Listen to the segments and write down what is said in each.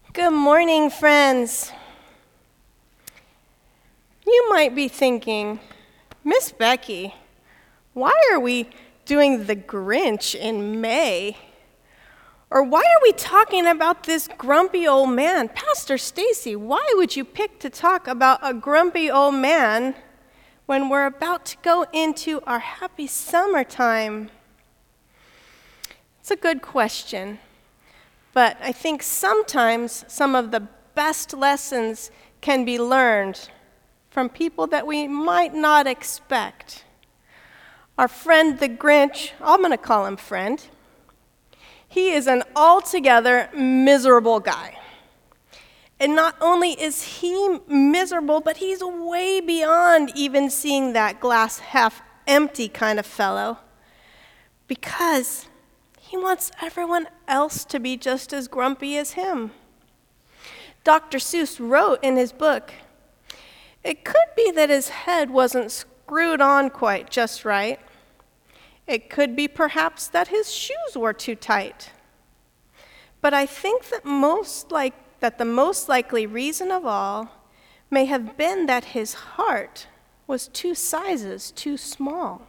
Good morning, friends. You might be thinking, Miss Becky, why are we doing the Grinch in May? Or why are we talking about this grumpy old man? Pastor Stacy, why would you pick to talk about a grumpy old man when we're about to go into our happy summertime? It's a good question. But I think sometimes some of the best lessons can be learned from people that we might not expect. Our friend the Grinch, I'm going to call him friend, he is an altogether miserable guy. And not only is he miserable, but he's way beyond even seeing that glass half empty kind of fellow, because he wants everyone else to be just as grumpy as him. Dr. Seuss wrote in his book, it could be that his head wasn't screwed on quite just right. It could be perhaps that his shoes were too tight. But I think that the most likely reason of all may have been that his heart was 2 sizes too small.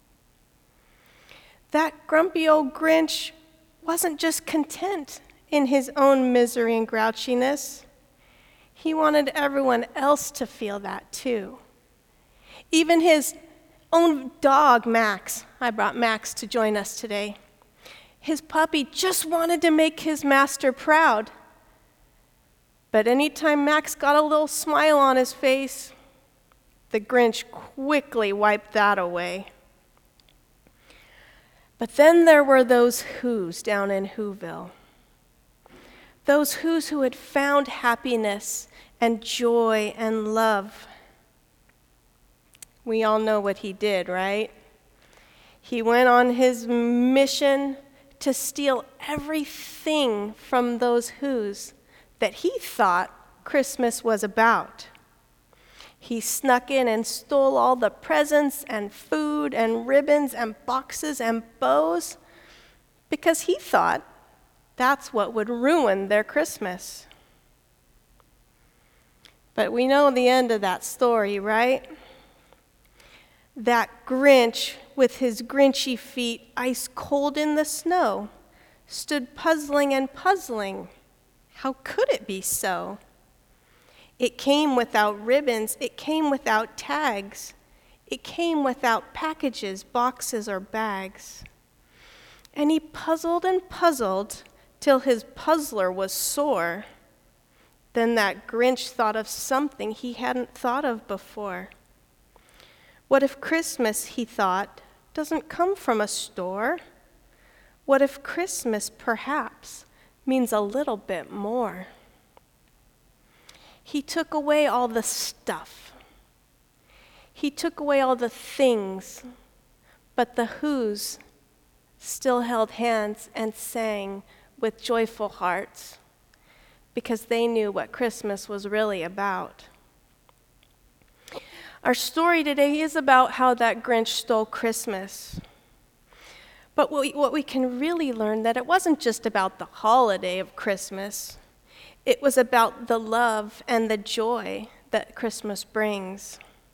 That grumpy old Grinch wasn't just content in his own misery and grouchiness. He wanted everyone else to feel that too. Even his own dog, Max. I brought Max to join us today. His puppy just wanted to make his master proud. But anytime Max got a little smile on his face, the Grinch quickly wiped that away. But then there were those Whos down in Whoville. Those Whos who had found happiness and joy and love. We all know what he did, right? He went on his mission to steal everything from those Whos that he thought Christmas was about. He snuck in and stole all the presents and food and ribbons and boxes and bows because he thought that's what would ruin their Christmas. But we know the end of that story, right? That Grinch, with his Grinchy feet ice cold in the snow, stood puzzling and puzzling. How could it be so? It came without ribbons. It came without tags. It came without packages, boxes, or bags. And he puzzled and puzzled till his puzzler was sore. Then that Grinch thought of something he hadn't thought of before. What if Christmas, he thought, doesn't come from a store? What if Christmas, perhaps, means a little bit more? He took away all the stuff. He took away all the things, but the Whos still held hands and sang with joyful hearts because they knew what Christmas was really about. Our story today is about how that Grinch stole Christmas. But what we can really learn, that it wasn't just about the holiday of Christmas. It was about the love and the joy that Christmas brings.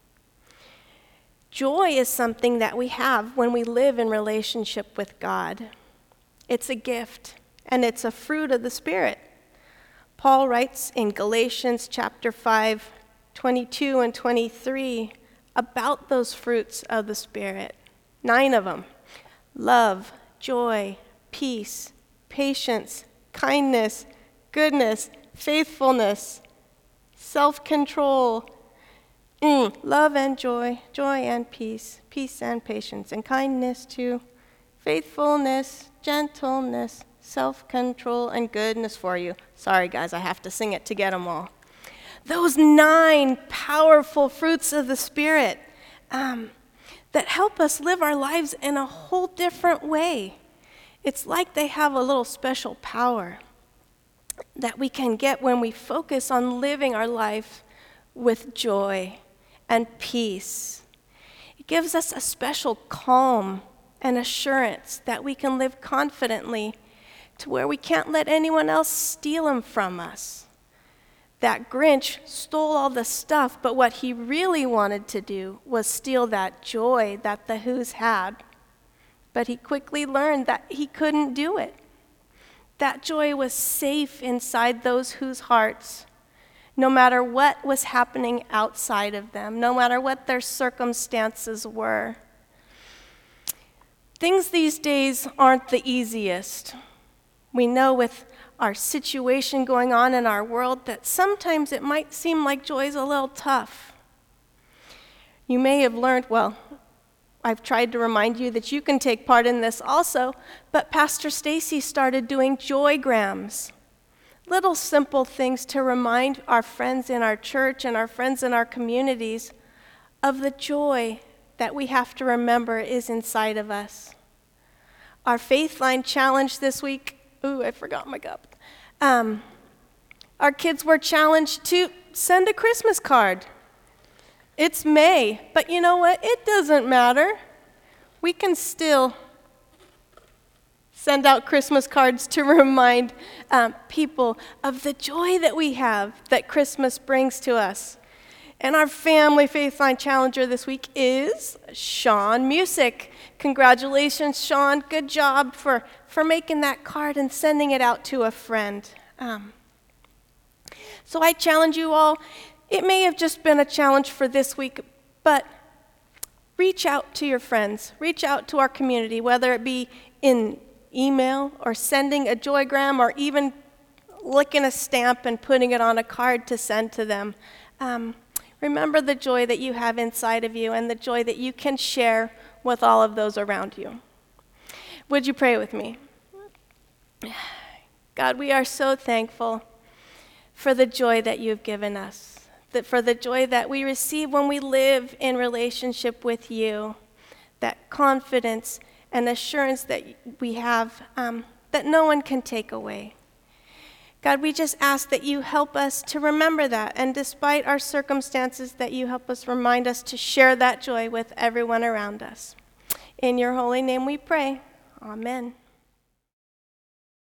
Joy is something that we have when we live in relationship with God. It's a gift, and it's a fruit of the Spirit. Paul writes in Galatians chapter 5, 22 and 23 about those fruits of the Spirit. 9 of them: love, joy, peace, patience, kindness, goodness, faithfulness, self-control, love and joy, joy and peace, peace and patience, and kindness too, faithfulness, gentleness, self-control, and goodness for you. Sorry, guys, I have to sing it to get them all. Those 9 powerful fruits of the Spirit that help us live our lives in a whole different way. It's like they have a little special power that we can get when we focus on living our life with joy and peace. It gives us a special calm and assurance that we can live confidently to where we can't let anyone else steal them from us. That Grinch stole all the stuff, but what he really wanted to do was steal that joy that the Who's had. But he quickly learned that he couldn't do it. That joy was safe inside those Who's hearts, no matter what was happening outside of them, no matter what their circumstances were. Things these days aren't the easiest. We know with our situation going on in our world that sometimes it might seem like joy's a little tough. You may have learned, well, I've tried to remind you that you can take part in this also, but Pastor Stacy started doing joygrams. Little simple things to remind our friends in our church and our friends in our communities of the joy that we have to remember is inside of us. Our Faith Line challenge this week, I forgot my cup. Our kids were challenged to send a Christmas card. It's May, but you know what? It doesn't matter. We can still send out Christmas cards to remind people of the joy that we have that Christmas brings to us. And our family Faith Line challenger this week is Sean Music. Congratulations, Sean. Good job for making that card and sending it out to a friend. So I challenge you all. It may have just been a challenge for this week, but reach out to your friends. Reach out to our community, whether it be in email or sending a joygram or even licking a stamp and putting it on a card to send to them. Remember the joy that you have inside of you and the joy that you can share with all of those around you. Would you pray with me? God, we are so thankful for the joy that you've given us, for the joy that we receive when we live in relationship with you, that confidence and assurance that we have that no one can take away. God, we just ask that you help us to remember that, and despite our circumstances, that you help us remind us to share that joy with everyone around us. In your holy name we pray. Amen.